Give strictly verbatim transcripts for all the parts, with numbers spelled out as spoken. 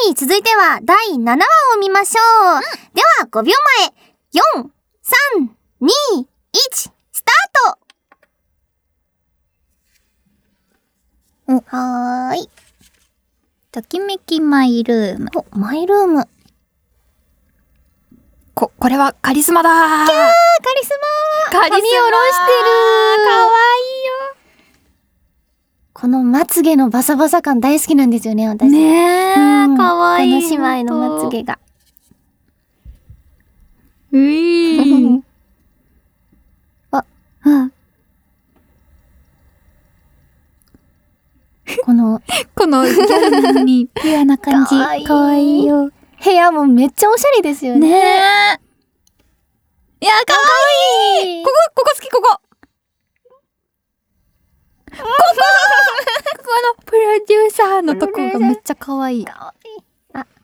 い、続いてはだいななわを見ましょう。うん、ではごびょうまえ、よん、さん、に、いち、スタート。お、はーい。 ときめきマイルーム。 お、マイルーム。 こ、これはカリスマだー。 キャー、カリスマー。 カリスマー。 髪下ろしてるー。 かわいいよ。 このまつげのバサバサ感大好きなんですよね、私。 ねー、うん、かわいい。 この姉妹のまつげが。 ういー。 あ、 うん。 この、 このギャルにピュアな感じ。 かわいい。 かわいいよ。 部屋もめっちゃおしゃれですよね。 ねえ。いや、かわいい。ここ、ここ好き、ここ。ここここのプロデューサーのとこがめっちゃ可愛い。 かわいい。あ、 わ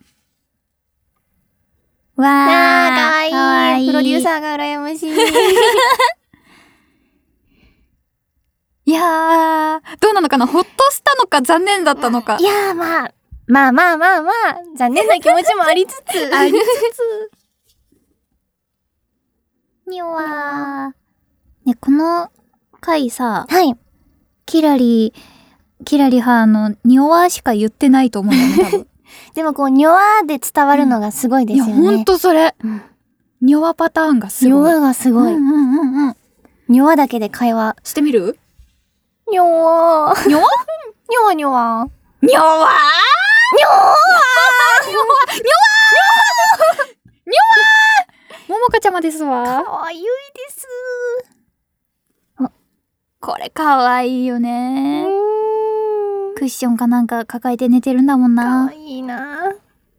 ー、 かわいい。 かわいい。 プロデューサーが羨ましい。 いやー、どうなのかな、ほっとしたのか残念だったのか。 いやー、まあ、まあまあまあまあ、残念な気持ちもありつつ。 ありつつ。 にわー。ね、この回さ、 はい。 キラリ、キラリはのにおわしか言ってないと思うんだよね、多分。 でもこう、にょわーで伝わるのがすごいですよね。 いや、ほんとそれ。にょわパターンがすごい。 にょわがすごい。 うんうんうんうん。 にょわだけで会話。 してみる？ にょわー。 にょわにょわにょわ。 にょわーにょわーにょわーにょわーにょわーももかちゃまですわ。 かわゆいです。 これかわいいよね。 うーん。 クッションかなんか抱えて寝てるんだもんな。 かわいいな。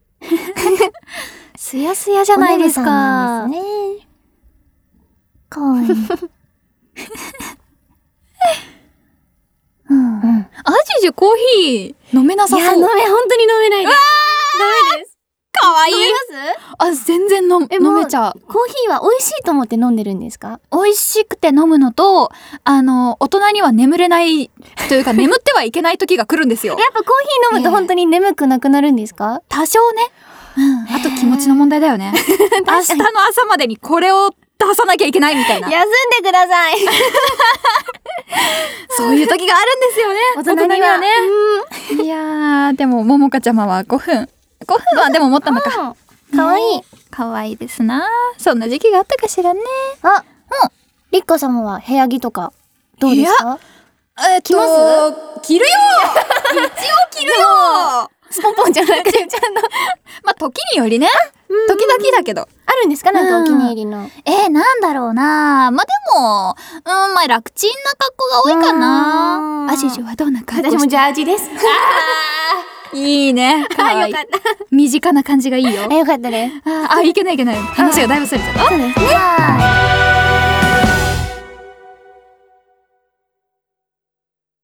すやすやじゃないですか。 おねるさんなんですね。かわいい。うんうん。 アジジュコーヒー飲めなさそう。 いや、飲め、本当に飲めないです。ダメです。 かわいい。 飲めます？ あ、全然飲飲めちゃう。 コーヒーは美味しいと思って飲んでるんですか？ 美味しくて飲むのと、あの、大人には眠れないというか、眠ってはいけない時が来るんですよ。 やっぱコーヒー飲むと本当に眠くなくなるんですか？ 多少ね。うん。あと気持ちの問題だよね。明日の朝までにこれを出さなきゃいけないみたいな。 休んでください。 そういう時があるんですよね。 大人にはね。 いやー、でも、ももかちゃまはごふん。ごふんはでも持ったのか。 かわいい。 かわいいですな。そんな時期があったかしらね。 あ、うん。りっか様は部屋着とかどうですか？ えっと、着ます着るよ一応着るよスポンポンじゃなくてちゃんと。 まあ、時によりね。時々だけど。 あるんですか？なんかお気に入りの。 えー、なんだろうな。まあ、でも、うん、まあ、楽ちんな格好が多いかな。アジュジュはどんな格好して？ 私もジャージです。 あー、いいね。かわいい。 よかった。 身近な感じがいいよ。 あ、よかったです。 あー、あ、いけないいけない。話がだいぶそれちゃった。 そうですね。はい。